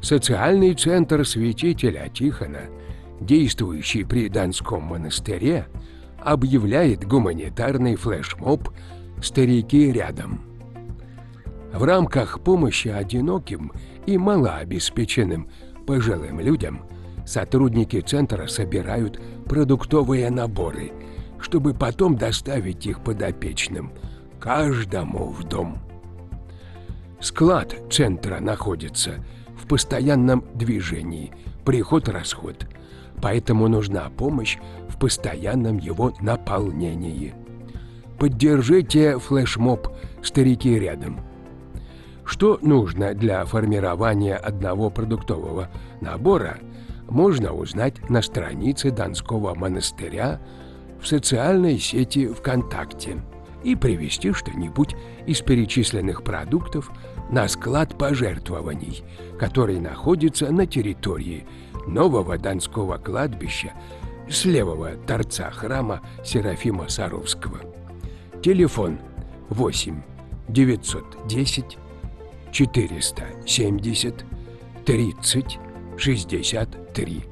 Социальный центр святителя Тихона, действующий при Донском монастыре, объявляет гуманитарный флешмоб «Старики рядом». В рамках помощи одиноким и малообеспеченным пожилым людям сотрудники центра собирают продуктовые наборы, чтобы потом доставить их подопечным, каждому в дом. Склад центра находится в постоянном движении, приход-расход, поэтому нужна помощь в постоянном его наполнении. Поддержите флешмоб «Старики рядом». Что нужно для формирования одного продуктового набора, можно узнать на странице Донского монастыря в социальной сети ВКонтакте и привезти что-нибудь из перечисленных продуктов на склад пожертвований, который находится на территории нового Донского кладбища с левого торца храма Серафима Саровского. Телефон 8 910 470 30 63.